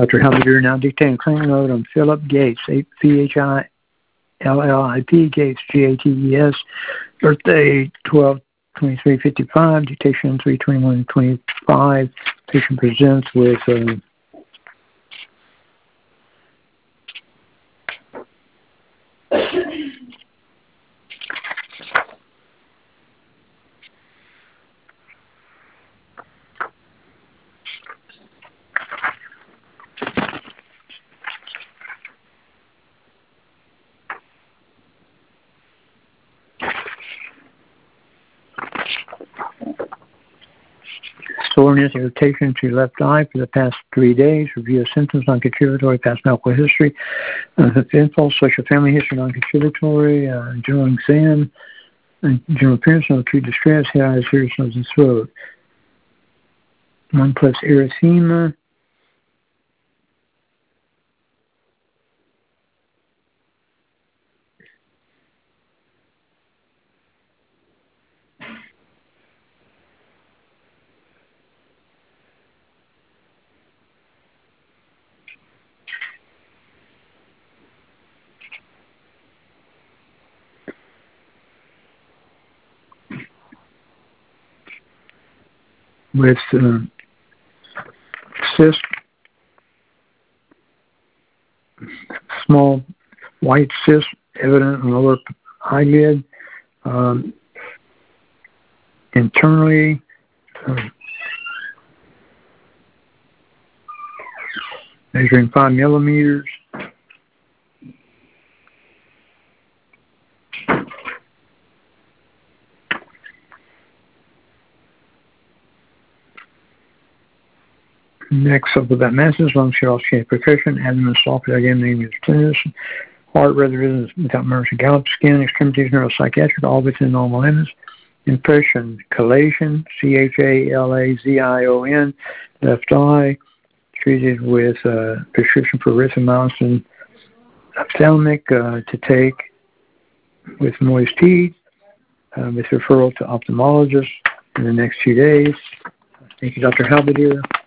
Dr. Halberdier now dictating clinical note on Philip Gates, Phillip Gates, Gates, birthday 12/23/55, dictation 3/21/25. Patient presents with soreness, irritation to left eye for the past 3 days. Review of symptoms, non-contributory, past medical history. Impulse, social family history, non-contributory. General exam. General appearance, no acute distress. Head, eyes, ears, nose, and throat. 1+ erythema. With cyst, small white cyst evident on the lower eyelid. Internally, measuring 5 millimeters. Next up with that masses, lungs should also get percussion, abdomen soft, again, name is tennis, heart rather rhythms without murmurs and gallop, skin, extremities, neuropsychiatric, all within normal limits. Impression, chelation, CHALAZION, left eye, treated with prescription for erythromycin ophthalmic to take with moist teeth, with referral to ophthalmologist in the next few days. Thank you, Dr. Halberdier.